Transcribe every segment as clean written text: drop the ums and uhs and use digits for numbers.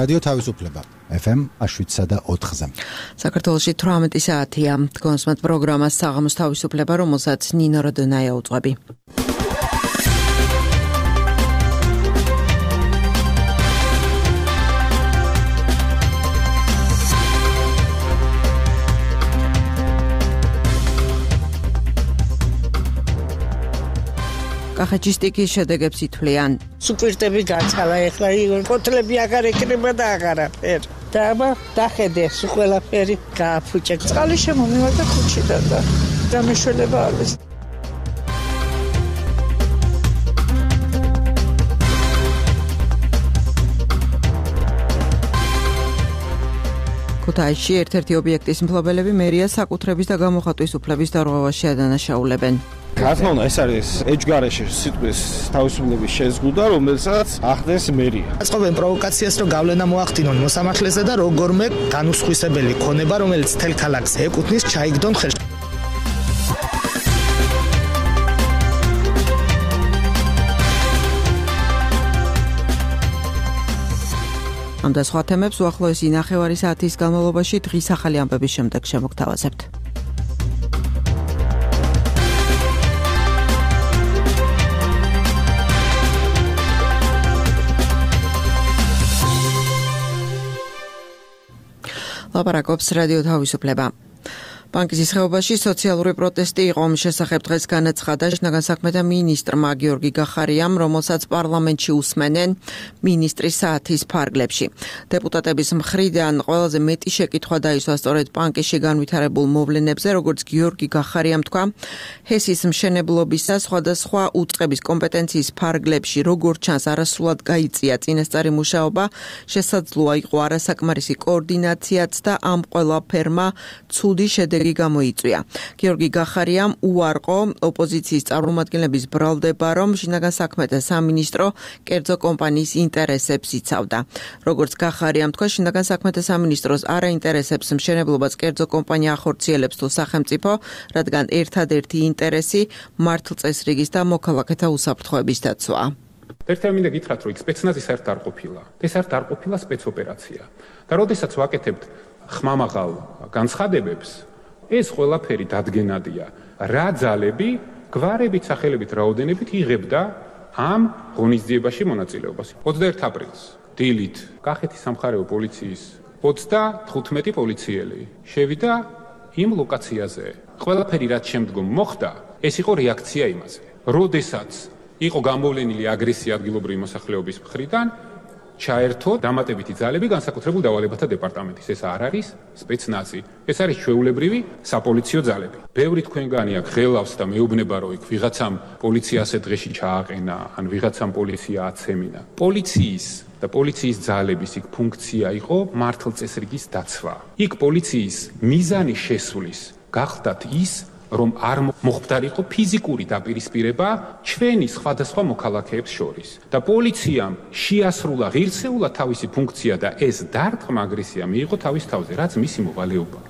რადიო თავისუფლება FM 107.4-ზე. საქართველოში 18 საათია. კონსმათ პროგრამას საღამოს თავისუფლება, რომელსაც ნინო როდონაია უძღვები. კახეთში შედეგებს ითვლიან. სუპირტები გაცალა ეხლა ფოთლები აღარ ეკრება და აღარაფერი. და აბა დახედეს ყველაფერი გააფუჭე. წყალი შემომივარდა ქუჩიდან და დამეშველება არის. ქუთაისში ერთ-ერთი ობიექტის მფლობელები მერიას საკუთრების და გამოხატვის უფლების დარღვევაში ადანაშაულებენ. გასმოვნა ეს არის ეჯგარეში სიტყვის თავისუფლების შეზღუდვა, რომელსაც ახდენს მერია. აწყობენ პროვოკაციას, რომ გავლენა მოახდინონ მოსამართლეზე და როგორმე განუსხვისებელი ქონება, რომელიც თელ ქალაქს ეკუთვნის, ჩაიგდონ ხელში. ამ და სხვა თემებს უახლოესი ნახევარი საათის განმავლობაში დღის ახალი ამბების შემდეგ შემოგთავაზებთ. ლაპარაკობს რადიო თავისუფლება. ბანკის ხეობაში სოციალური პროტესტი იყო, მის შესახებ დღეს განაცხადა შინაგან საქმეთა მინისტრმა გიორგი გახარიამ, რომელსაც პარლამენტში უსმენენ მინისტრის საათის ფარგლებში. დეპუტატების მხრიდან ყველაზე მეტი შეკითხვა დაისვა სწორედ ბანკში განვითარებულ მოვლენებზე, როგორც გიორგი გახარიამ თქვა, ჰესის მშენებლობისა სხვადასხვა უწყების კომპეტენციის ფარგლებში, როგორც ჩანს, არასრულად გაიწია წინასწარი მუშაობა, შესაძლოა იყო არასაკმარისი კოორდინაციაც და ამ ყველაფერმა ცუდი შედეგი გამოიწვია. გიორგი გახარიამ უარყო ოპოზიციის წარმომადგენლების ბრალდება, რომ შინაგან საქმეთა სამინისტრო კერძო კომპანიის ინტერესებს იცავდა. როგორც გახარიამ თქვა, შინაგან საქმეთა სამინისტროს არ აინტერესებს მშენებლობას კერძო კომპანია ახორციელებს თუ სახელმწიფო, რადგან ერთადერთი ინტერესი მართლწესრიგის და მოქალაქეთა უსაფრთხოების დაცვაა. ერთად მინდა გითხრათ, რომ სპეცნაზი საერთოდ არ ყოფილა. ეს არ ყოფილა სპეცოპერაცია. და როდესაც ვაკეთებთ ხმამაღალ განცხადებებს, ეს ყველაფერი დადგენადია. რა ძალები, გვარებით, სახელებით, რაოდენობით იღებდა ამ ღონისძიებაში მონაწილეობას. 21 აპრილს დილით კახეთის სამხარეო პოლიციის 35 პოლიციელი შევიდა იმ ლოკაციაზე. ყველაფერი რაც შემდგომ მოხდა, ეს იყო რეაქცია იმაზე. როდესაც იყო გამოვლენილი აგრესია ადგილობრივი მოსახლეობის მხრიდან, ჩაერთო დამატებითი ძალები განსაკუთრებულ დავალებათა დეპარტამენტის. ეს არ არის სპეცნაზი, ეს არის ჩვეულებრივი საპოლიციო ძალები. ბევრი თქვენგანი აქ ღელავს და მეუბნება, რომ იქ ვიღაცამ პოლიცია ასეთ დღეში ჩააყენა, ან ვიღაცამ პოლიცია აცემინა. პოლიციის და პოლიციის ძალების იქ ფუნქცია იყო მართლწესრიგის დაცვა. იქ პოლიციის მიზანი შესulis გახდათ ის, რომ არ მოხდარიყო ფიზიკური დაპირისპირება ჩვენი სხვადასხვა მოქალაქეებს შორის. და პოლიციამ შეასრულა ღირსეულად თავისი ფუნქცია და ეს დარტყმა აგრესია მიიღო თავის თავზე, რაც მისი მოვალეობაა.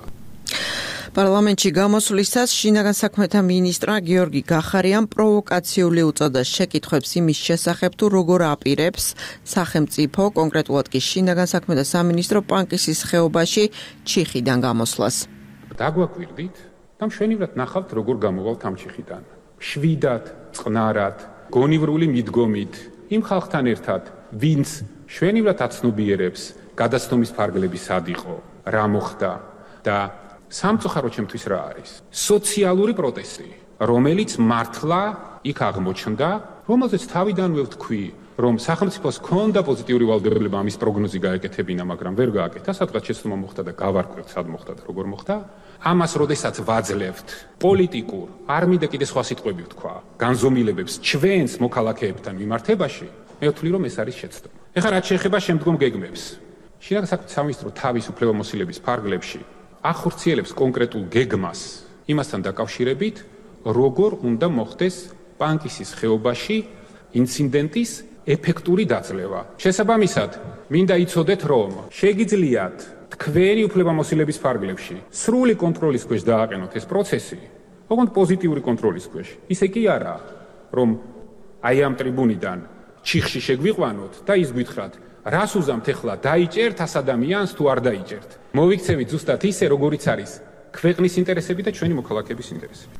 პარლამენტში გამოსვლისას შინაგან საქმეთა მინისტრმა გიორგი გახარიამ პროვოკაციული უწოდა შეკითხვებს იმის შესახებ, თუ როგორ აპირებს სახელმწიფო, კონკრეტულად კი შინაგან საქმეთა სამინისტრო პანკისის ხეობაში ჩიხიდან გამოსვლას. დაგვაკვირდით და მშვენივრად ნახავთ, როგორ გამოვალთ ამ ჩიხიდან. შვიდად, წყნარად, გონივრული მიდგომით, იმ ხალხთან ერთად, ვინც მშვენივრად აცნობიერებს გადაცნობის ფარგლები სად იყო, რა მოხდა და სამწუხარო ჩემთვის რა არის. სოციალური პროტესტი, რომელიც მართლა იქ აღმოჩნდა, რომელზეც თავიდანვე ვთქვი, რომ სახელმწიფოს ჰქონდა პოზიტიური ვალდებულება ამის პროგნოზი გაეკეთებინა, მაგრამ ვერ გააკეთა, სადღაც შეცდომა მოხდა და გავარკვევთ, სად მოხდა და როგორ მოხდა. ამას როდესაც ვაძლევთ პოლიტიკურ, არ მინდა კიდე სხვა სიტყვები ვთქვა, განზომილებებს ჩვენს მოქალაქეებთან მიმართებაში, მე ვთვლი, რომ ეს არის შეცდომა. ეხლა რაც შეეხება შემდგომ გეგმებს, შინაგან საქმეთა სამინისტრო თავის უფლებამოსილების ფარგლებში ახორციელებს კონკრეტულ გეგმას იმასთან დაკავშირებით, როგორ უნდა მოხდეს პანკისის ხეობაში ინციდენტის ეფექტური დაძლევა. შესაბამისად, მინდა იცოდეთ, რომ შეგიძლიათ თქვენი უფლებამოსილების ფარგლებში სრული კონტროლის ქვეშ დააყენოთ ეს პროცესი, ოღონდ პოზიტიური კონტროლის ქვეშ. ისე კი არა, რომ აი ამ ტრიბუნიდან ჩიხში შეგვიყვანოთ და ის გითხრათ, რას უზამთ ახლა დაიჭერთ 100 ადამიანს თუ არ დაიჭერთ. მოვიქცევით ზუსტად ისე, როგორიც არის ქვეყნის ინტერესები და ჩვენი მოქალაქეების ინტერესები.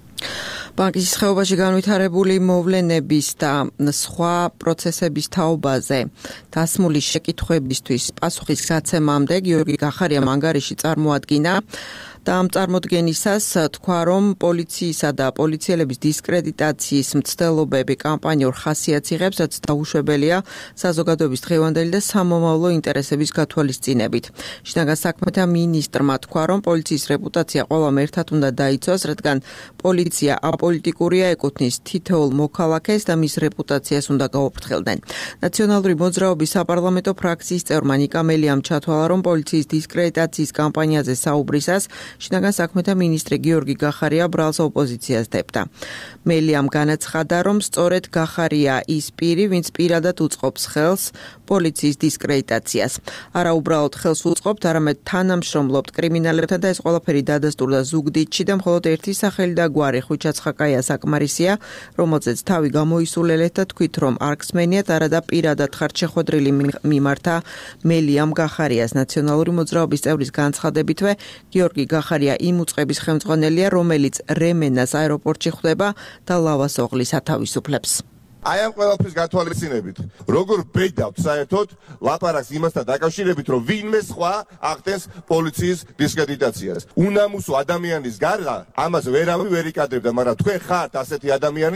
ბანკის ხეობაში განვითარებული მოვლენების და სხვა პროცესების თაობაზე დასმული შეკითხვებისთვის პასუხის გაცემამდე გიორგი გახარიამ ანგარიში წარმოადგინა და ამ წარმოდგენისას თქვა, რომ პოლიციისა და პოლიციელების დისკრედიტაციის მცდელობები კამპანიურ ხასიათს იღებს, რაც დაუშვებელია საზოგადოების დღევანდელი და სამომავლო ინტერესების გათვალისწინებით. შინაგან საქმეთა მინისტრმა თქვა, რომ პოლიციის რეპუტაცია ყველამ ერთად უნდა დაიცვას, რადგან პოლიცია აპოლიტიკურია, ეკუთვნის თითოეულ მოქალაქეს და მის რეპუტაციას უნდა გაუფრთხილდნენ. ნაციონალური მოძრაობის საპარლამენტო ფრაქციის წევრმა ნიკა მელიამ ჩათვალა, რომ პოლიციის დისკრედიტაციის კამპანიაზე საუბრისას შინაგან საქმეთა მინისტრი გიორგი გახარია ბრალს ოპოზიციას დებდა. მელიამ განაცხადა, რომ სწორედ გახარია ის პირი, ვინც პირადად უწყობს ხელს პოლიციის დისკრედიტაციას. არა უბრალოდ ხელს უწყობთ, არამედ თანამშრომლობთ კრიმინალებთან და ეს ყველაფერი დადასტურდა ზუგდიდში და მხოლოდ ერთი სახელი და გვარი ხუჩაცხაკაია საკმარისია, რომელზეც თავი გამოისულელეთ და თქვით, რომ არ გსმენიათ, არადა პირადად ხართ შეხვედრილი მიმართა მელიამ გახარიას. ნაციონალური მოძრაობის წევრის განცხადებითვე გიორგი გახარია იმ უწყების ხელმძღვანელია, რომელიც რემენას აეროპორტში ხვდება და ლავას ოღლის ათავისუფლებს. აი ამ ყველაფრის გათვალისწინებით, როგორ ბედავთ საერთოდ ლაპარაკს იმასთან დაკავშირებით, რომ ვინმე სხვა ახდენს პოლიციის დისკრედიტაციას. უნამუსო ადამიანის გარდა ამას ვერავინ ვერ იკადრებდა, მაგრამ თქვენ ხართ ასეთი ადამიანი.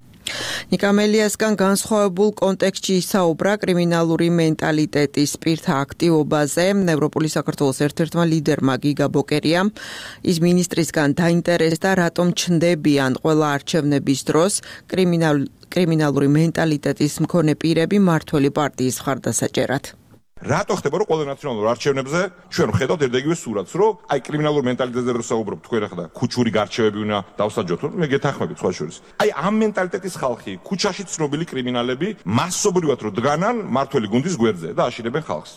ნიკა მელიასგან განსხვავებულ კონტექსტში ისაუბრა კრიმინალური მენტალიტეტის პირთა აქტივობაზე. ევროპული საქართველოს ერთ-ერთმა ლიდერმა გიგა ბოკერიამ ის მინისტრისგან დაინტერესდა, რატომ ჩნდებიან ყველა არჩევნების დროს კრიმინალური მენტალიტეტის მქონე პირები მმართველი პარტიის მხარდასაჭერად. რატო ხდება, რომ ყველა ნაციონალურ არჩევნებზე ჩვენ ვხედავთ ერთ-ეგივე სურათს, რომ აი კრიმინალურ მენტალიტეტზე რო საუბრობთ, თქვენ ახლა ქუჩური გარჩევები უნდა დავსაჯოთ, მე გეთანხმებით სხვა შორის. აი ამ მენტალიტეტის ხალხი, ქუჩაში ცნობილი კრიმინალები მასობრივად რო დგანან მმართველი გუნდის გვერდზე და აშინებენ ხალხს.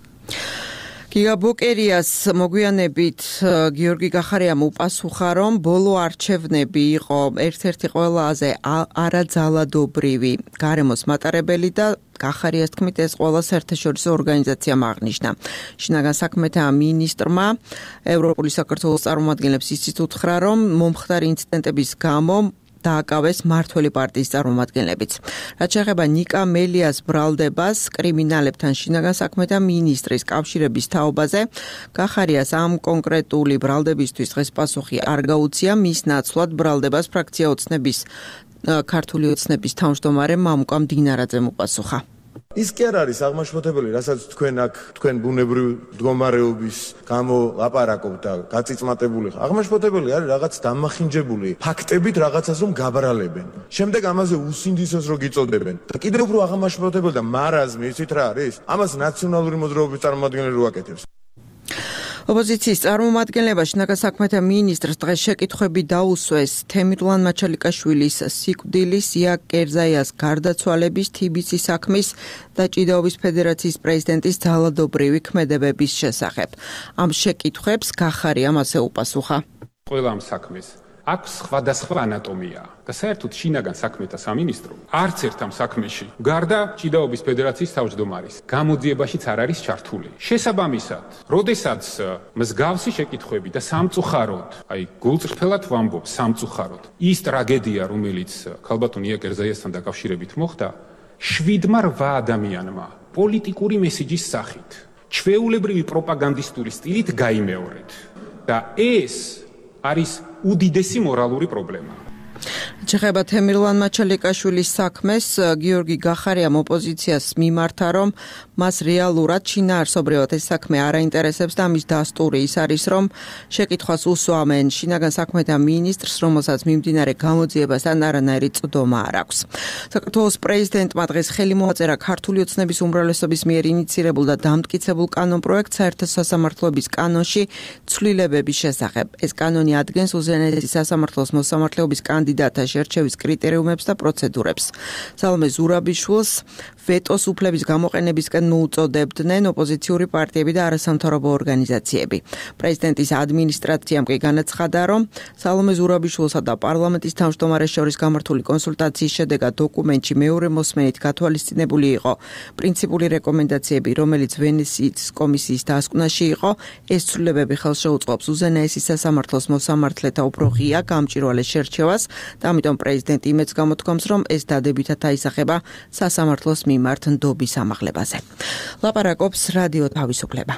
გიგა ბოკერიას მოგვიანებით გიორგი გახარიამ უპასუხა, რომ ბოლო არჩევნები იყო ერთ-ერთი ყველაზე არაძალადობრივი გარემოს მატარებელი და გახარიას თქმით, ეს ყველა საერთაშორისო ორგანიზაციამ აღნიშნა. შინაგან საქმეთა მინისტრმა ევროპული საქართველოს წარმომადგენლებს ისიც უთხრა, რომ მომხდარი ინციდენტების გამო დააკავეს მმართველი პარტიის წარმომადგენლებიც. რაც შეეხება ნიკა მელიას ბრალდებას კრიმინალებთან შინაგან საქმეთა მინისტრის კავშირების თაობაზე, გახარიას ამ კონკრეტული ბრალდებისთვის დღეს პასუხი არ გაუწია. მის ნაცვლად ბრალდებას ფრაქცია ოცნების ქართული ოცნების თავმჯდომარე მამუკა მდინარაძემ უპასუხა. ის კი არ არის აღმაშფოთებელი, რასაც თქვენ აქ თქვენ ბუნებრივი მდგომარეობის გამო ლაპარაკობთ და გაწიწმატებული ხარ. აღმაშფოთებელი არის რაღაც დამახინჯებული ფაქტებით რაღაცას რომ გაბრალებენ. შემდეგ ამაზე უსინდისოს რო გიწოდებენ. და კიდევ უფრო აღმაშფოთებელი და მარაზმი იცით რა არის? ამას ნაციონალური მოძრაობის წარმომადგენელი რო აკეთებს. ოპოზიციის წარმომადგენლება შინაგან საქმეთა მინისტრს დღეს შეკითხვები დაუსვეს თემირლან მაჩალიკაშვილის სიკვდილის, იაკ კერზაიას გარდაცვალების, თიბიცის საქმის და ჭიდაობის ფედერაციის პრეზიდენტის ძალადობრივი ქმედებების შესახებ. ამ შეკითხვებს გახარიამ ასე უპასუხა. ყველა ამ საქმეს აქვს სხვადასხვა ანატომია და საერთოდ შინაგან საქმეთა სამინისტრო არც ერთ ამ საქმეში გარდა ჭიდაობის ფედერაციის თავმჯდომარის გამოძიებაშიც არ არის ჩართული. შესაბამისად, როდესაც მსგავსი შეკითხვები და სამწუხაროდ, აი გულწრფელად ვამბობ, სამწუხაროდ, ის ტრაგედია, რომელიც ქალბატონ იაკ კერზაიასთან დაკავშირებით მოხდა, 7-8 ადამიანმა პოლიტიკური მესიჯის სახით, ჩვეულებრივი პროპაგანდისტური სტილით გაიმეორეთ. და ეს არის უდიდესი მორალური პრობლემა. ჩეხება თემირლან მაჩალიკაშვილის საქმეს გიორგი გახარიამ ოპოზიციას მიმართა, რომ მას რეალურად შინაარსობრივად ეს საქმე არ აინტერესებს და მის დასტური ის არის, რომ შეკითხვას უსვამენ შინაგან საქმეთა მინისტრს, რომელსაც მიმდინარე გამოძიებასთან არანაირი წვდომა არ აქვს. საქართველოს პრეზიდენტმა დღეს ხელი მოაწერა ქართული ოცნების უმრავლესობის მიერ ინიცირებულ და დამტკიცებულ კანონპროექტ საერთო სასამართლოების კანონში ცვლილებების შესახებ. ეს კანონი ადგენს უზენაესი სასამართლოს მოსამართლეობის კანდიდატთა შერჩევის კრიტერიუმებს და პროცედურებს. სალომე ზურაბიშვილს ვეტოს უფლების გამოყენებისკენ მოუწოდებდნენ ოპოზიციური პარტიები და არასამთავრობო ორგანიზაციები. პრეზიდენტის ადმინისტრაციამ კი განაცხადა, რომ სალომე ზურაბიშვილსა და პარლამენტის თავმჯდომარეს შორის გამართული კონსულტაციის შედეგად დოკუმენტში მეორე მოსმენით გათვალისწინებული იყო პრინციპული რეკომენდაციები, რომელიც ვენეციის კომისიის დასკვნაში იყო. ეს ცვლილებები ხელს შეუწყობს უზენაესის სასამართლოს მოსამართლეთა უფრო ღია გამჭვირვალეს შერჩევას და ამიტომ პრეზიდენტი იმედს გამოთქვამს, რომ ეს დადებითად აისახება სასამართლოს მიმართ ნდობის ამაღლებაზე. ლაპარაკობს რადიო თავისუფლება.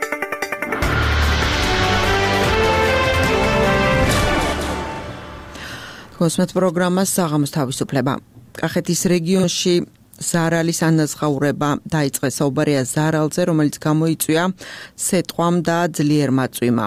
გოსმეთ პროგრამას საღამოს თავისუფლება. კახეთის რეგიონში ზარალის ანაზღაურება დაიწყეს საუბარია ზარალზე, რომელიც გამოიწვია სეტყვამ და ძლიერმა წვიმამ.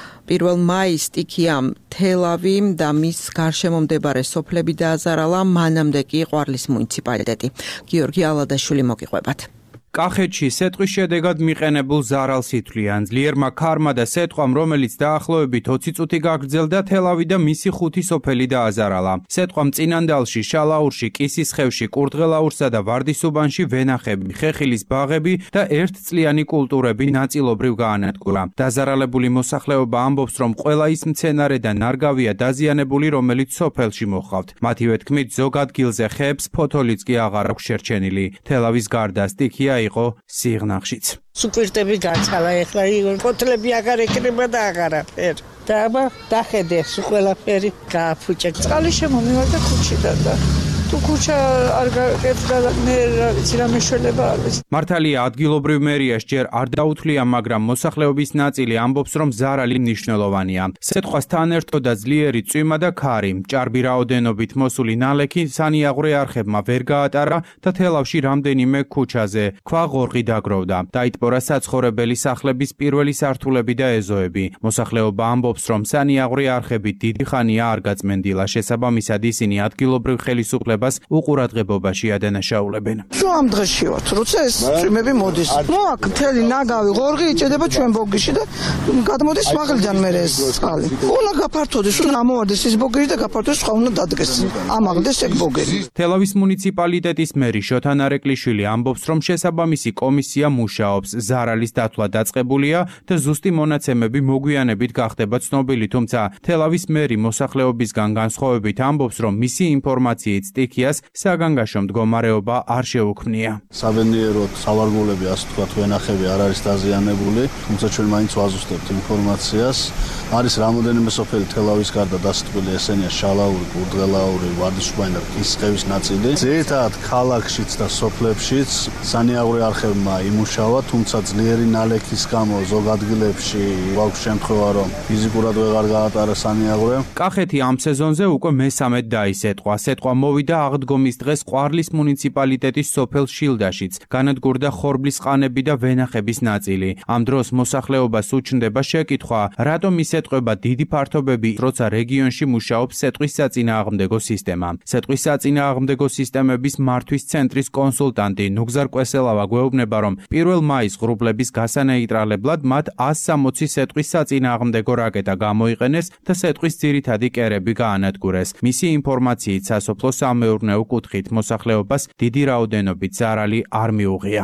1 მაისს სტიქიამ თელავი და მის გარშემო მდებარე სოფლები დააზარალა, მანამდე კი ყვარლის მუნიციპალიტეტი. გიორგი ალადაშვილი მოგიყვებათ. კახეთში სეტყვის შედეგად მიყენებულ ზარალს ითვლიან. ძლიერმა ქარმა და სეტყვამ, რომელიც დაახლოებით 20 წუთი გაგრძელდა, თელავი და მისი 5 სოფელი დააზარალა. სეტყვამ წინანდალში, შალაურში, კისისხევში, კურდღელაურსა და ვარდისუბანში ვენახები, ხეხილის ბაღები და ერთწლიანი კულტურები ნაწილობრივ გაანადგურა. დაზარალებული მოსახლეობა ამბობს, რომ ყველა ის მცენარე და ნარგავია დაზიანებული, რომელიც სოფელში მოჰყავთ. მათივე თქმით, ზოგ ადგილზე ხეებს ფოთოლიც კი აღარ აქვს შერჩენილი. თელავის გარდა სტიქია იყო სიღნაღშიც. სუპირტები გაჩალა, ეხლა ფოთლები აღარ ეკრება და აღარაფერი. და აბა დახედეს ყველაფერი გააფუჭა. წყალი შემომივარდა ქუჩიდან და თუ ქუჩა არ გაკეთდა მე ვიცი რა მეშველება არის. მართალია ადგილობრივ მერიას ჯერ არ დაუთვლია, მაგრამ მოსახლეობის ნაწილი ამბობს, რომ ზარალი მნიშვნელოვანია. სეტყვას თან ერთოდა ძლიერი წვიმა და ქარი. ჭარბი რაოდენობით მოსული ნალექი სანიაღვრე არხებმა ვერ გაატარა და თელავში რამდენიმე ქუჩაზე ქვა ღორღი დაგროვდა. დაიტბორა საცხოვრებელი სახლების პირველი სართულები და ეზოები. მოსახლეობა ამბობს, რომ სანიაღვრე არხები დიდი ხანია არ გაწმენდილა. შესაბამისად ისინი ადგილობრივ ხელისუფლებას უყურადღებობაში ადანაშაულებენ. ამ დღეში ვართ, როცა ეს წვიმები მოდის. აქ მთელი ნაგავი ღორღი იჭედება ჩვენ ბოგიში და გადმოდის მაღლიდან მერე ეს წყალი. უნდა გაფართოდეს, უნდა ამოვარდეს ის ბოგიში და გაფართოდეს, სხვა უნდა დადგეს. ამაღლდეს ეგ ბოგერი. თელავის მუნიციპალიტეტის მერი შოთან არეკლიშვილი ამბობს, რომ შესაბამისი კომისია მუშაობს. ზარალის დათვლა დაწყებულია და ზუსტი მონაცემები მოგვიანებით გახდება ცნობილი, თუმცა თელავის მერი მოსახლეობისგან განსხვავებით ამბობს, რომ მისი ინფორმაციით სტიქიას საგანგაშო მდგომარეობა არ შეუქმნია. საბედნიეროდ სავარგულები, ასე ვთქვათ, ვენახები არ არის დაზიანებული, თუმცა ჩვენ მაინც ვაზუსტებთ ინფორმაციას. არის რამოდენიმე სოფელი თელავის გარდა დასტყმელი, ესენია შალაური, კურდღელაური, ვარდისუბანი და კისისხევის ნაწილი. ძირითადად ქალაქშიც და სოფლებშიც სანიაღვრე არხებმა იმუშავა, თუმცა ძლიერი ნალექის გამო ზოგ ადგილებში გვაქვს შემთხვევა, რომ ფიზიკურად ვეღარ გაატარა სანიაღვრე. კახეთი ამ სეზონზე უკვე მესამედ დაისეტყვა. სეტყვა მოვიდა აღდგომის დღეს ყვარლის მუნიციპალიტეტის სოფელ შილდაშიც. განადგურდა ხორბლის ყანები და ვენახების ნაწილი. ამ დროს მოსახლეობას უჩნდება შეკითხვა, რატომ ისეტყვება დიდი ფართობები, როცა რეგიონში მუშაობს სეტყვის საწინააღმდეგო სისტემა. სეტყვის საწინააღმდეგო სისტემების მართვის ცენტრის კონსულტანტი ნუგზარ კვესელავა გვეუბნება, რომ 1 მაისს ღრუბლების გასანეიტრალებლად მათ 160 სეტყვის საწინააღმდეგო რაკეტა გამოიყენეს და სეტყვის ძირითადი კერები გაანადგურეს. მისი ინფორმაციით სასოფლო სამეურნეო კუთხით მოსახლეობას დიდი რაოდენობით ზარალი არ მიუღია.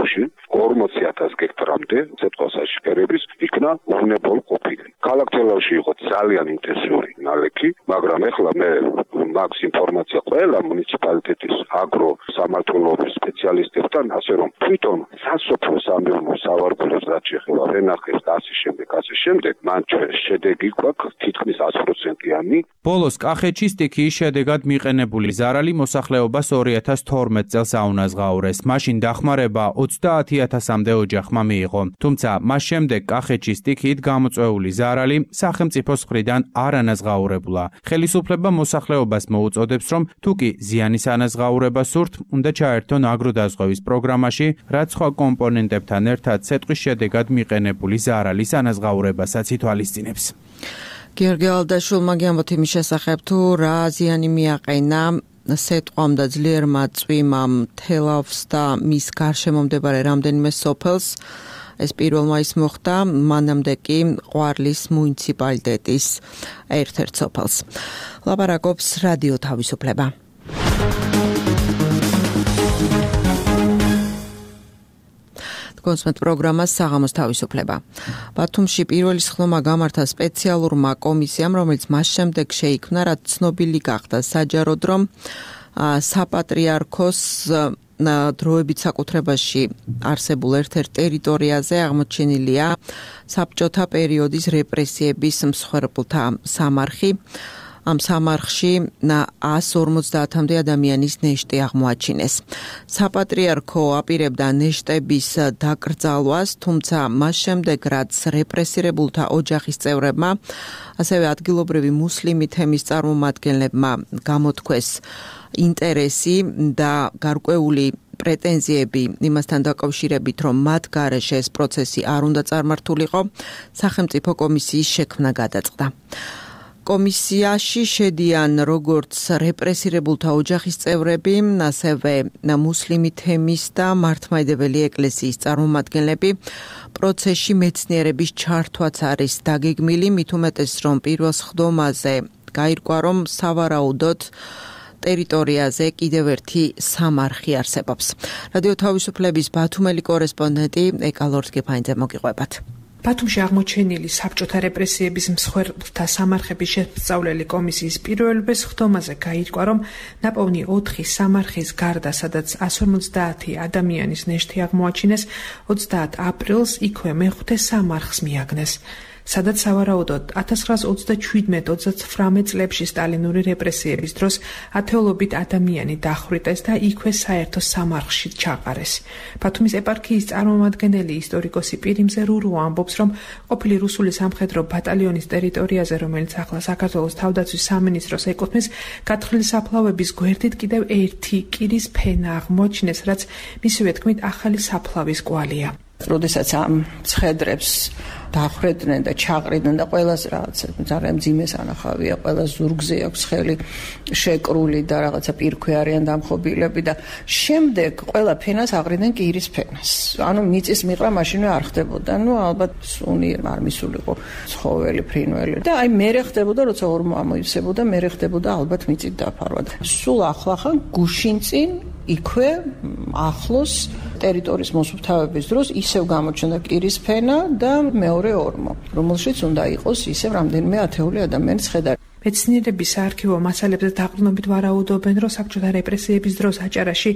40,000 გექტრამდე სეტყვასაში კერების იქნა უნებოლ ყოფილი. ქალაქ თელავში იყო ძალიან ინტენსიური ნალექი, მაგრამ ეხლა მე მაქვს ინფორმაცია ყველა მუნიციპალიტეტის აგრო სამართლობის სპეციალისტებთან, ასე რომ თვითონ სასოფლო სამეურნეო სავარგულებს რაც შეეხება ვენახებს და ასე შემდეგ, მან ჩვენ შედეგი გვაქვს თითქმის 100%-იანი. ბოლოს კახეთში სტიქიის შედეგად მიყენებული ზარალი მოსახლეობას 2012 წელს აუნაზღაურეს. მაშინ დახმარება 30,000-მდე ოჯახმა მიიღო. თუმცა მას შემდეგ კახეთში სტიქიით გამოწვეული ზარალი სახელმწიფოს მხრიდან არ ანაზღაურებულა. ხელისუფლება მოსახლეობას მოუწოდებს, რომ თუ კი ზიანის ანაზღაურება სურთ, უნდა ჩაერთონ აგროდაზღვევის პროგრამაში, რაც სხვა კომპონენტებთან ერთად სეტყვის შედეგად მიყენებული ზარალის ანაზღაურებასაც ითვალისწინებს. გიორგი ალადაშვილმა გიამბოთ იმის შესახებ, თუ რა ზიანი მიაყენა სეტყვამ და ძლიერმა წვიმამ თელავს და მის გარშემო მდებარე რამდენიმე სოფელს. ეს 1 მაისს მოხდა, მანამდე კი ყვარლის მუნიციპალიტეტის ერთ-ერთ სოფელს. ლაპარაკობს რადიო თავისუფლება. კონსმეთ პროგრამას საღამოს თავისუფლება. ბათუმში პირველი სხდომა გამართა სპეციალურმა კომისიამ, რომელიც მას შემდეგ შეიქმნა, რაც ცნობილი გახდა საჯაროდ, რომ საპატრიარქოს დროებით საკუთრებაში არსებულ ერთ-ერთ ტერიტორიაზე აღმოჩენილია საბჭოთა პერიოდის რეპრესიების მსხვერპლთა სამარხი. ამ სამარხში 150-მდე ადამიანის ნეშტი აღმოაჩინეს. საპატრიარქო აპირებდა ნეშტების დაკრძალვას, თუმცა მას შემდეგ, რაც რეპრესირებულთა ოჯახის წევრებმა, ასევე ადგილობრივი მუსლიმი თემის წარმომადგენლებმა გამოთქვეს ინტერესი და გარკვეული პრეტენზიები იმასთან დაკავშირებით, რომ მათ გარეშე ეს პროცესი არ უნდა წარმართულიყო, სახელმწიფო კომისიის შექმნა გადაწყდა. კომისიაში შედიან როგორც რეპრესირებულთა ოჯახის წევრები, ასევე მუსლიმი თემის და მართლმადიდებელი ეკლესიის წარმომადგენლები. პროცესში მეცნიერების ჩართვაც არის დაგეგმილი, მით უმეტეს, რომ პირველ სხდომაზე გაირკვა, რომ სავარაუდოდ ტერიტორიაზე კიდევ ერთი სამარხი არსებობს. რადიო თავისუფლების ბათუმელი კორესპონდენტი ეკა ლორთგეფაინძე მოგიყვებათ. ბათუმში აღმოჩენილი საბჭოთა რეპრესიების მსხვერპლთა სამარხების შესწავლილი კომისიის პირველ სხდომაზე გაირკვა, რომ ნაპოვნი 4 სამარხის გარდა, სადაც 150 ადამიანის ნეშტი აღმოაჩინეს, 30 აპრილს იქვე მეხუთე სამარხს მიაგნეს. სადაც სავარაუდოდ 1927-39 წლებში სტალინური რეპრესიების დროს ათეულობით ადამიანი დახვრიტეს და იქვე საერთო სამარხში ჩაყარეს. ბათუმის ეპარქიის წარმომადგენელი ისტორიკოსი პირიმზე რურუ ამბობს, რომ ყოფილი რუსული სამხედრო ბატალიონის ტერიტორიაზე, რომელიც ახლა საქართველოს თავდაცვის სამინისტროს ეკუთვნის, გათხრილი საფლავების გვერდით კიდევ ერთი კირის ფენა აღმოაჩინეს, რაც მისივე თქმით ახალი საფლავის კვალია. როდესაც ამ ცხედრებს დახვედნენ და ჩაყრიდნენ და ყველას რაღაცა ძალიან მძიმე სანახავია, ყველას ზურგზე აქვს ხელი შეკრული და რაღაცა პირქვე არიან დამხობილები და შემდეგ ყველა ფენას აყრიდნენ კირის ფენას. ანუ მიწის მიყრა მაშინვე არ ხდებოდა. ალბათ სუნი არ მისულიყო ცხოველი, ფრინველი და აი მერე ხდებოდა, როცა ორმო ამოივსებოდა, მერე ხდებოდა ალბათ მიწით დაფარვა. სულ ახლახან გუშინ წინ იქვე ახლოს ტერიტორიის მოსუფთავების დროს ისევ გამოჩნდა კირის ფენა და მეორე ორმო, რომელშიც უნდა იყოს ისევ რამდენიმე ათეული ადამიანის ხედარი. მეცნიერები საარქივო მასალებზე დაყრდნობით ვარაუდობენ, რომ საბჭოთა რეპრესიების დროს აჭარაში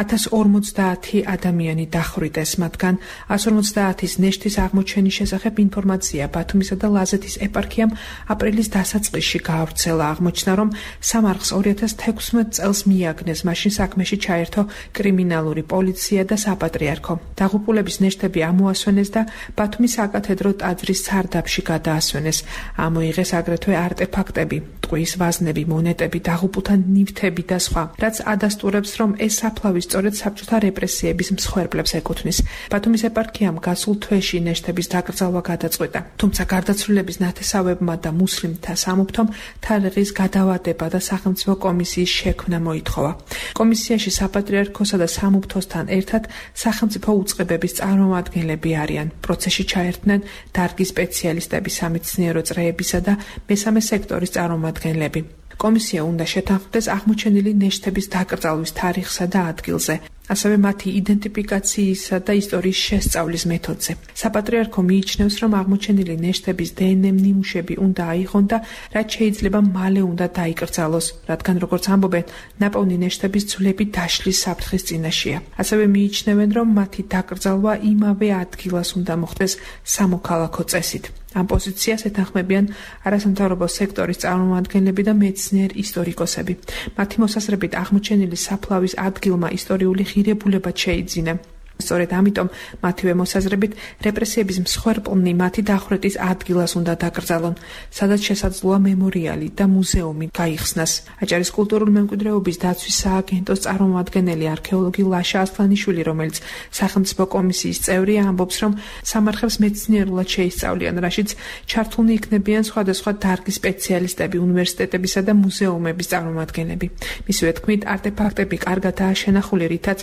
1050 ადამიანი დახვრიტეს, მათგან 150-ის ნეშტის აღმოჩენის შესახებ ინფორმაცია ბათუმისა და ლაზეთის ეპარქიამ აპრილის დასაწყისში გაავრცელა. აღმოჩნდა, რომ სამარხს 2016 წელს მიაგნეს, მაშინ საქმეში ჩაერთო კრიმინალური პოლიცია და საპატრიარქო. დაღუპულების ნეშტები ამოასვენეს და ბათუმის საკათედრო ტაძრის სარდაფში გადაასვენეს. ამოიღეს აგრეთვე არტეფაქტები, ტყვის ვაზნები, მონეტები, დაღუპულთა ნივთები და სხვა, რაც ადასტურებს, რომ ეს საფლავი სწორედ საბჭოთა რეპრესიების მსხვერპლებს ეკუთვნის. ბათუმის ეპარქიამ გასულ თვეში ნეშტების დაკრძალვა გადაწყვიტა, თუმცა გარდაცვლილების ნათესავებმა და მუსლიმთა სამუფრომ თარიღის გადავადება და სახელმწიფო კომისიის შექმნა მოითხოვა. კომისიაში საპატრიარქოსა და სამუფროსთან ერთად სახელმწიფო უწყებების წარმომადგენლები არიან. პროცესში ჩაერთნენ დარგის სპეციალისტები, სამეცნიერო წრეებისა და მესამე სექტორის წარმომადგენლები. კომისია უნდა შეთანხმდეს აღმოჩენილი ნეშტების დაკრძალვის თარიღსა და ადგილზე, ასევე მათი იდენტიფიკაციისა და ისტორიის შესწავლის მეთოდზე. საპატრიარქო მიიჩნევს, რომ აღმოჩენილი ნეშტების დნმ ნიმუშები უნდა აიღონ და რაც შეიძლება მალე უნდა დაიკრძალოს, რადგან როგორც ამბობენ, ნაპოვნი ნეშტების ძვლები დაშლის საფრთხის წინაშეა. ასევე მიიჩნევენ, რომ მათი დაკრძალვა იმავე ადგილას უნდა მოხდეს სამოქალაქო წესით. ამ პოზიციას ეთანხმებიან არასამთავრობო სექტორის წარმომადგენლები და მეცნიერ ისტორიკოსები. მათი მოსაზრებით აღმოჩენილი საფლავის ადგილმა ისტორიული ღირებულება შეიძინა. სწორედ ამიტომ მათივე მოსაზრებით რეპრესიების მსხვერპლნი მათი დახვრეტის ადგილას უნდა დაკრძალონ, სადაც შესაძლოა მემორიალი და მუზეუმი გაიხსნას. აჭარის კულტურული მემკვიდრეობის დაცვის სააგენტოს წარმომადგენელი არქეოლოგი ლაშა ასლანიშვილი, რომელიც სახელმწიფო კომისიის წევრია, ამბობს, რომ სამარხებს მეცნიერულად შეისწავლიან, რაშიც ჩართულნი იქნებიან სხვადასხვა დარგის სპეციალისტები, უნივერსიტეტებისა და მუზეუმების წარმომადგენლები. მისივე თქმით, არტეფაქტები კარგადაა შენახული, რითაც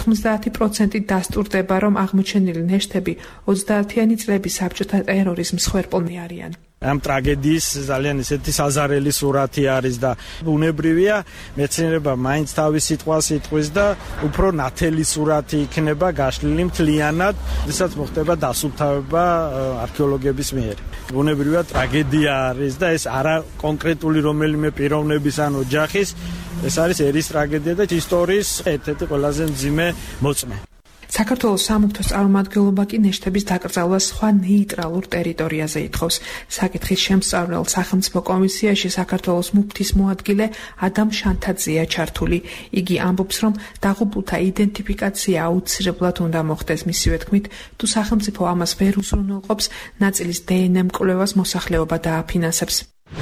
90% დასტურდება, რომ აღმოჩენილი ნეშტები 30-იანი წლების საბჭოთა ტერორის მსხვერპლნი არიან. ამ ტრაგედიის ძალიან ისეთი საზარელი სურათი არის და ბუნებრივია მეცნიერება მაინც თავის სიტყვას იტყვის და უფრო ნათელი სურათი იქნება გაშლილი მთლიანად, როდესაც მოხდება დასუფთავება არქეოლოგების მიერ. ბუნებრივია ტრაგედია არის და ეს არა კონკრეტული რომელიმე პიროვნების ან ოჯახის, ეს არის ერის ტრაგედია და ისტორიის ერთ-ერთი ყველაზე მძიმე მოწმე. საქართველოს სამუფროს წარმომადგენლობა კი ნეშტების დაკრძალვას სხვა ნეიტრალურ ტერიტორიაზე ითხოვს. საკითხის შემსწავლელ სახელმწიფო კომისიაში საქართველოს მუფთის მოადგილე ადამ შანთაძეა ჩართული. იგი ამბობს, რომ დაღუპულთა იდენტიფიკაცია აუცილებლად უნდა მოხდეს. მისივე თქმით, თუ სახელმწიფო ამას ვერ უზრუნველყოფს, ნაწილის დნმ კვლევას მოსახლეობა დააფინანსებს.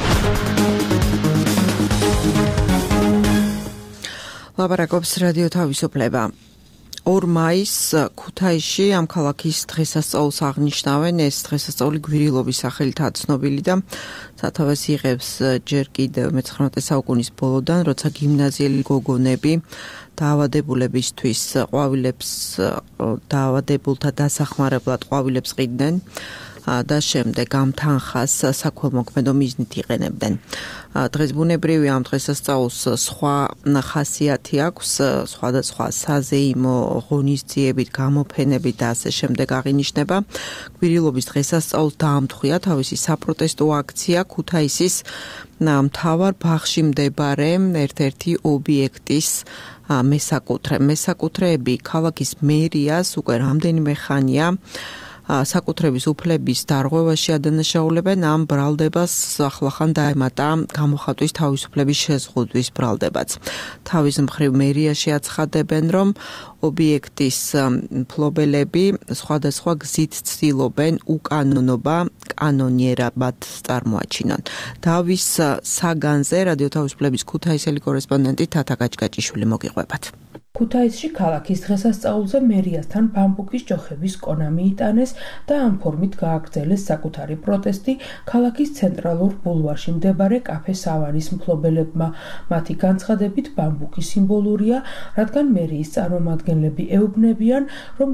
ლაპარაკობს რადიო თავისუფლება. 2 მაისს ქუთაისში ამ ქალაქის დღესასწაულს აღნიშნავენ. ეს დღესასწაული გვირილობის სახელითაა ცნობილი და სათავეს იღებს ჯერ კიდევ მე-19 საუკუნის ბოლოდან, როცა გიმნაზიელი გოგონები დაავადებულებისთვის დაავადებულთა დასახმარებლად ყვავილებს ყიდნენ და შემდეგ ამ თანხას საქველმოქმედო მიზნით იყენებდნენ. დღეს ბუნებრივია ამ დღესასწაულს სხვა ხასიათი აქვს, სხვადასხვა საზეიმო ღონისძიებით, გამოფენებით და ასე შემდეგ აღინიშნება. გვირილობის დღესასწაულს დაამთხვია თავისი საპროტესტო აქცია ქუთაისის მთავარ ბაღში მდებარე ერთ-ერთი ობიექტის მესაკუთრეები. ქალაქის მერიას უკვე რამდენიმე ხანია საკუთრების უფლების დარღვევაში ადანაშაულებენ. ამ ბრალდებას ახლახან დაემატა გამოხატვის თავისუფლების შეზღუდვის ბრალდებაც. თავის მხრივ მერიაში აცხადებენ, რომ ობიექტის მფლობელები სხვადასხვა გზით ცდილობენ უკანონობა კანონიერად წარმოაჩინონ. დავის საგანზე რადიო თავისუფლების ქუთაისელი კორესპონდენტი თათა გაჭგაჭიშვილი მოგიყვებათ. ქუთაისში ქალაქის დღესასწაულზე მერიასთან ბამბუკის ჯოხების კონა მიიტანეს და ამ ფორმით გააგრძელეს საკუთარი პროტესტი ქალაქის ცენტრალურ ბულვარში მდებარე კაფე სავანის მფლობელებმა. მათი განცხადებით ბამბუკი სიმბოლურია, რადგან მერიის წარმომადგენლები ეუბნებიან, რომ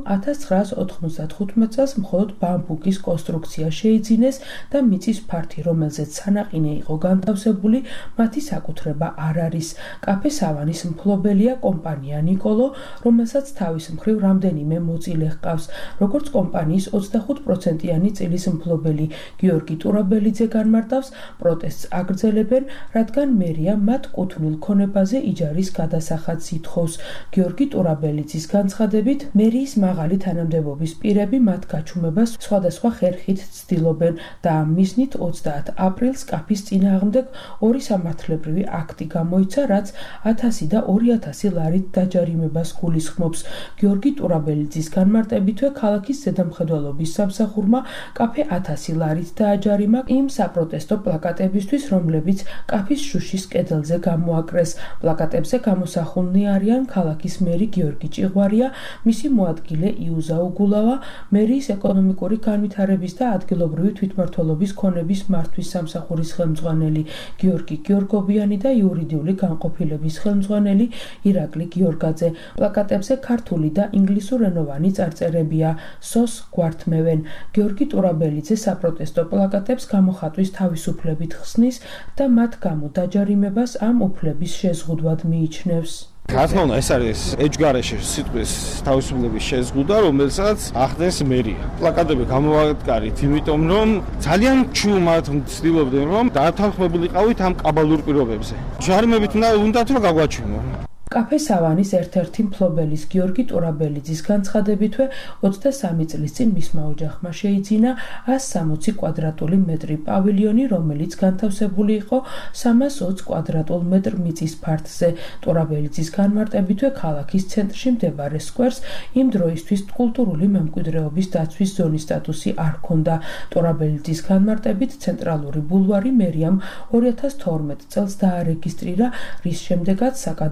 1995 წელს მხოლოდ ბამბუკის კონსტრუქცია შეიძინეს და მიწის ფართი, რომელზეც სანაყინე იყო განთავსებული, მათი საკუთრება არ არის. კაფე სავანის მფლობელია კომპანია ნიკოლო, რომელსაც თავის მხრივ რამდენიმე მოწილე ჰყავს. როგორც კომპანიის 25%-იანი წილის მფლობელი გიორგი ტურაბელიძე განმარტავს, პროტესტს აგრძელებენ, რადგან მერია მათ კუთვნილ ქონებაზე იჯარის გადასახადს ითხოვს. გიორგი ტურაბელიძის განცხადებით, მერიის მაღალი თანამდებობის პირები მათ გაჩუმებას სხვადასხვა ხერხით ცდილობენ და ამ მიზნით 30 აპრილს კაფის წინააღმდეგ 2 სამართლებრივი აქტი გამოიცა, რაც 1000 და 2000 ლარით დაჯარიმებას გულისხმობს. გიორგი ტურაბელიძის განმარტებითვე ქალაქის ზედამხედველობის სამსახურმა კაფე 1000 ლარით დააჯარიმა იმ საპროტესტო პლაკატებისთვის, რომლებიც კაფის შუშის კედელზე გამოაკრეს. პლაკატებზე გამოსახულნი არიან ქალაქის მერი გიორგი ჭიღვარია, მისი მოადგილე იუზა უგულავა, მერიის ეკონომიკური განვითარების და ადგილობრივი თვითმმართველობის ქონების მართვის სამსახურის ხელმძღვანელი გიორგი გიორგობიანი და იურიდიული განყოფილების ხელმძღვანელი ირაკლი გიორგაძე. პლაკატებზე ქართული და ინგლისურენოვანი წარწერებია. სოს გვართმევენ. გიორგი ტურაბელიძე საპროტესტო პლაკატებს გამოხატვის თავისუფლებით ხსნის და მათ გამო დაჯარიმებას ამ უფლების შეზღუდვად მიიჩნევს. რა თქმა უნდა, ეს არის ეჯგარეშე სიტყვის თავისუფლების შეზღუდვა, რომელსაც ახდენს მერია. პლაკატები გამოვაკარით, იმიტომ რომ ძალიან ჩუმად ცდილობდნენ, რომ დაათანხმებულიყავით ამ კაბალურ პირობებზე. ჯარიმებით უნდათ რომ გაგვაჩვენო. კაფე სავანის ერთ-ერთი მფლობელის გიორგი ტურაბელიძის განცხადებითვე 23 წლის წინ მისმა ოჯახმა შეიძინა 160 კვადრატული მეტრი პავილიონი, რომელიც განთავსებული იყო 320 კვადრატულ მეტრ მიწის ფართზე. ტურაბელიძის განმარტებითვე ქალაქის ცენტრში მდებარე სკვერს იმ დროისთვის კულტურული მემკვიდრეობის დაცვის ზონის სტატუსი არ ჰქონდა. ტურაბელიძის განმარტებით ცენტრალური ბულვარი მერიამ 2012 წელს დაარეგისტრირა, რის შემდეგაც საკადასტრო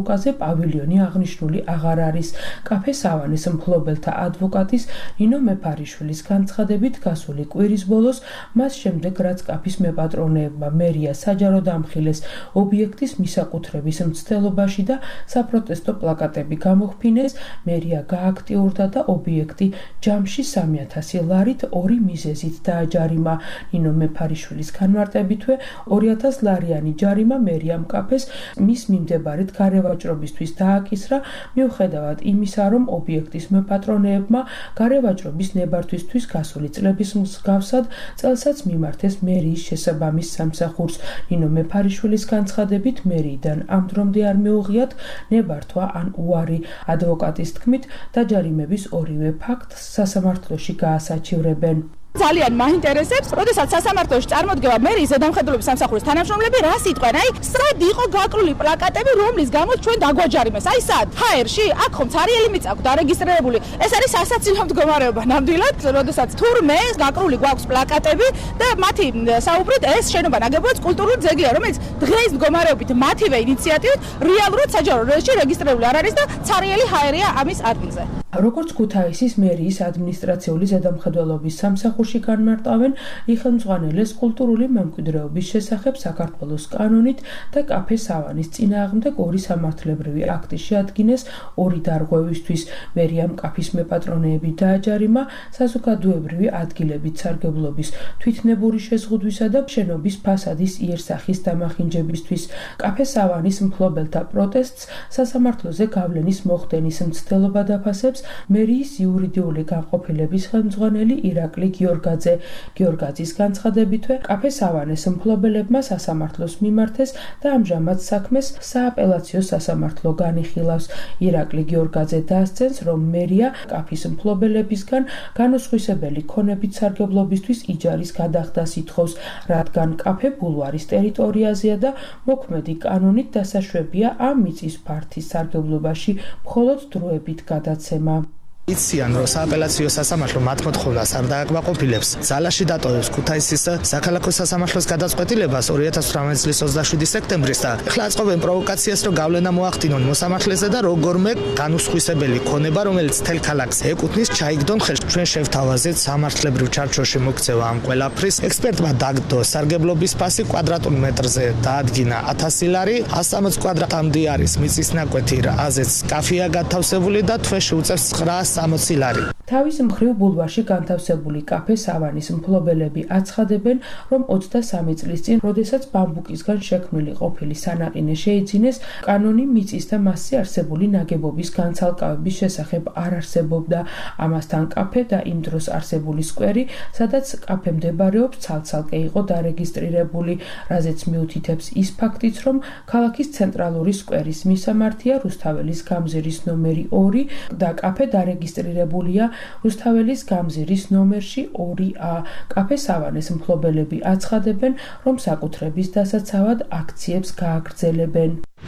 რუკაზე პავილიონი აღნიშნული აღარ არის. კაფე სავანის მფლობელთა ადვოკატის ნინო მეფარიშვილის განცხადებით გასული კვირის ბოლოს მას შემდეგ რაც კაფის მეპატრონეებმა მერია საჯაროდ ამხილეს ობიექტის მისაკუთრების მცდელობაში და საპროტესტო პლაკატები გამოხფინეს, მერია გააქტიურდა და ობიექტი ჯამში 3,000 ლარით 2 მიზეზით დააჯარიმა. ნინო მეფარიშვილის განმარტებითვე 2,000 ლარიანი ჯარიმა მერიამ კაფეს მის მიმდებარედ გარევაჭრობისთვის დააკისრა, მიუხედავად იმისა, რომ ობიექტის მეპატრონეებმა გარევაჭრობის ნებართვისთვის გასული წლების მსგავსად წელსაც მიმართეს მერიის შესაბამის სამსახურს. ნინო მეფარიშვილის განცხადებით მერიიდან ამ დრომდე არ მიუღიათ ნებართვა ან უარი. ადვოკატის თქმით, დაჯარიმების ორივე ფაქტს სასამართლოში გაასაჩივრებენ. ძალიან მაინტერესებს, როდესაც სასამართლოში წარმოდგება მერიის ზედამხედველობის სამსახურის თანამშრომლები, რას იტყვენ? აი, სად იყო გაკლული პლაკატები, რომლის გამოც ჩვენ დაგვაჯარიმეს? აი, სად? ჰაერში? აქ ხომ ცარიელი მიწა აქვს დარეგისტრირებული. ეს არის სასაცილო მდგომარეობა. ნამდვილად, როდესაც თურმე გაკლული გვაქვს პლაკატები და მათი საუბრით ეს შენობა ნაგებობაც კულტურული ძეგლია, რომელიც დღეს მდგომარეობით მათივე ინიციატივით რეალურად საჯარო რეესტრში რეგისტრირებული არ არის და ცარიელი ჰაერია ამის ადგილზე. როგორც ქუთაისის მერიის ადმინისტრაციული ზედამხედველობის სამსახურში განმარტავენ, იხელმძღვანელეს კულტურული მემკვიდრეობის შესახებ საქართველოს კანონით და კაფე სავანის წინააღმდეგ 2 სამართლებრივი აქტი შეადგინეს 2 დარღვევისთვის. მერიამ კაფის მეპატრონეები დააჯარიმა საზოგადოებრივი ადგილებით სარგებლობის თვითნებური შეზღუდვისა და შენობის ფასადის იერსახის დამახინჯებისთვის. კაფე სავანის მფლობელთა პროტესტს სასამართლოზე გავლენის მოხდენის მცდელობა დაფასებს მერიის იურიდიული განყოფილების ხელმძღვანელი ირაკლი გიორგაძე. გიორგაძის განცხადებითვე კაფე სავანის მფლობელებმა სასამართლოს მიმართეს და ამჟამად საქმეს სააპელაციო სასამართლო განიხილავს. ირაკლი გიორგაძე დასცენს, რომ მერია კაფის მფლობელებისგან განუსხვისებელი ქონებით სარგებლობისთვის იჯარის გადახდას ითხოვს, რადგან კაფე ბულვარის ტერიტორიაზეა და მოქმედი კანონით დასაშვებია ამ მიწის ფართის სარგებლობაში მხოლოდ დროებით გადაცემა. იციან, რომ სააპელაციო სასამართლო მათ მოთხოვნას არ დააკმაყოფილებს. ძალაში დატოვებს ქუთაისის საქალაქო სასამართლოს გადაწყვეტილებას 2018 წლის 27 სექტემბრის და ახლა აწყობენ პროვოკაციას, რომ გავლენა მოახდინონ მოსამართლეზე და როგორმე განუსხვისებელი ქონება, რომელიც თელ ქალაქს ეკუთვნის, ჩაიგდონ ხელში. ჩვენ შევთავაზეთ სამართლებრივ ჩარჩოში მოქცევა ამ ყველაფრის. ექსპერტმა დაგდო სარგებლობის ფასი კვადრატულ მეტრზე დაადგინა 1000 ლარი, 160 კვადრატამდე არის მიწის ნაკვეთი, რაზეც კაფეა გათავსებული და თვეში უწევს 960 ლარი. თავის მხრივ ბულვარში განთავსებული კაფე სავანის მფლობელები აცხადებენ, რომ 23 წლის წინ, როდესაც ბამბუკისგან შექმნილი ყოფილი სანაყინე შეიძინეს, კანონი მიწის და მასზე არსებული ნაგებობის განცალკავების შესახებ არ არსებობდა. ამასთან კაფე და იმ დროს არსებული სკვერი, სადაც კაფე მდებარეობს, ცალ-ცალკე იყო დარეგისტრირებული, რაზეც მიუთითებს ის ფაქტიც, რომ ქალაქის ცენტრალური სკვერის მისამართია რუსთაველის გამზირის ნომერი 2 და კაფე დარეგისტრირებულია რუსთაველის გამზირის ნომერში 2A. კაფე სავანის მფლობელები აცხადებენ, რომ საკუთრების დასაცავად აქციებს გააგრძელებენ.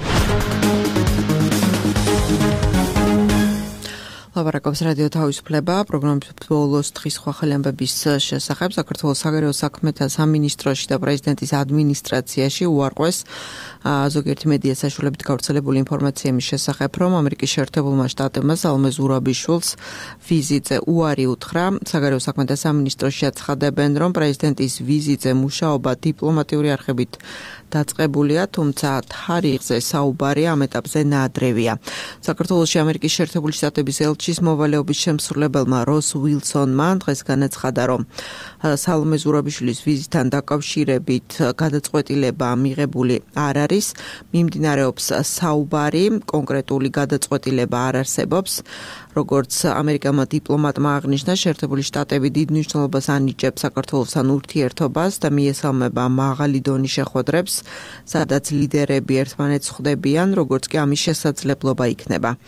ლაპარაკობს რადიო თავისუფლება პროგრამის ბოლოს დღის სხვა ხელი ამბების შესახებ საქართველოს საგარეო საქმეთა სამინისტროში და პრეზიდენტის ადმინისტრაციაში უარყვეს ზოგიერთი მედია საშუალებით გავრცელებული ინფორმაცია იმის შესახებ, რომ ამერიკის შეერთებულმა შტატებმა სალომე ზურაბიშვილს ვიზიტზე უარი უთხრა. საგარეო საქმეთა სამინისტროში აცხადებენ, რომ პრეზიდენტის ვიზიტზე მუშაობა დიპლომატიური არხებით დაწყებულია, თუმცა თარიღზე საუბარი ამ ეტაპზე ნაადრევია. საქართველოში ამერიკის შეერთებული შტატების ელჩის მოვალეობის შემსრულებელმა როს უილსონმა დღეს განაცხადა, რომ სალომე ზურაბიშვილის ვიზიტთან დაკავშირებით გადაწყვეტილება მიღებული არ არის, მიმდინარეობს საუბარი, კონკრეტული გადაწყვეტილება არ არსებობს. როგორც ამერიკელმა დიპლომატმა აღნიშნა, შეერთებული შტატები დიდ მნიშვნელობას ანიჭებს საქართველოსთან ურთიერთობას და მიესალმება მაღალი დონის შეხვედრებს, სადაც ლიდერები ერთმანეთს ხვდებიან, როგორც კი ამის შესაძლებლობა იქნება.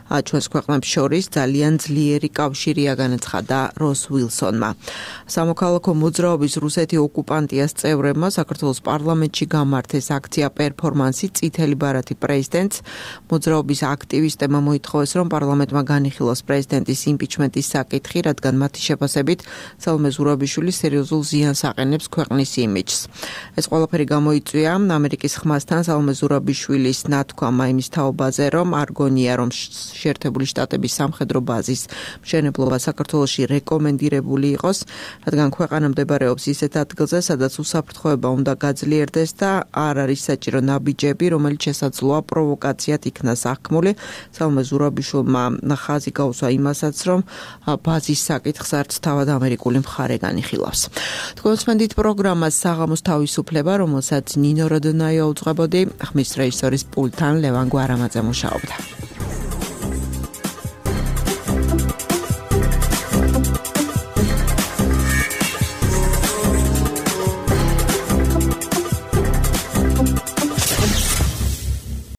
ჩვენს ქვეყნებს შორის ძალიან ძლიერი კავშირია, განაცხადა როს ვილსონმა. სამოქალაქო მოძრაობის რუსეთი ოკუპანტიას წევრებმა საქართველოს პარლამენტში გამართეს აქცია პერფორმანსი წითელი ბარათი პრეზიდენტს. მოძრაობის აქტივისტებმა მოითხოვეს, რომ პარლამენტმა განიხილოს პრეზიდენტის იმპიჩმენტის საკითხი, რადგან მათი შეფასებით სალომე ზურაბიშვილი სერიოზულ ზიანს აყენებს ქვეყნის იმიჯს. ეს ყველაფერი გამოიწვია ამერიკის ხმასთან სალომე ზურაბიშვილის ნათქვამმა იმის თაობაზე, რომ არგონია, რომ შეერთებული შტატების სამხედრო ბაზის მშენებლობა საქართველოში რეკომენდირებული იყოს, რადგან ქვეყანა მდებარეობს ისეთ ადგილზე, სადაც უსაფრთხოება უნდა გაძლიერდეს და არ არის საჭირო ნაბიჯები, რომელიც შესაძლოა პროვოკაციად იქნა სახქმული. სალომე ზურაბიშვილმა ხაზი გაუსვა იმასაც, რომ ბაზის საკითხს არც თავად ამერიკული მხარე განიხილავს. თქვენ უსმენთ პროგრამას საღამოს თავისუფლება, რომელსაც ნინო როდონაია უძღვებოდი, ხმის რეჟისორის პულტთან ლევან გვარამაძე მუშაობდა.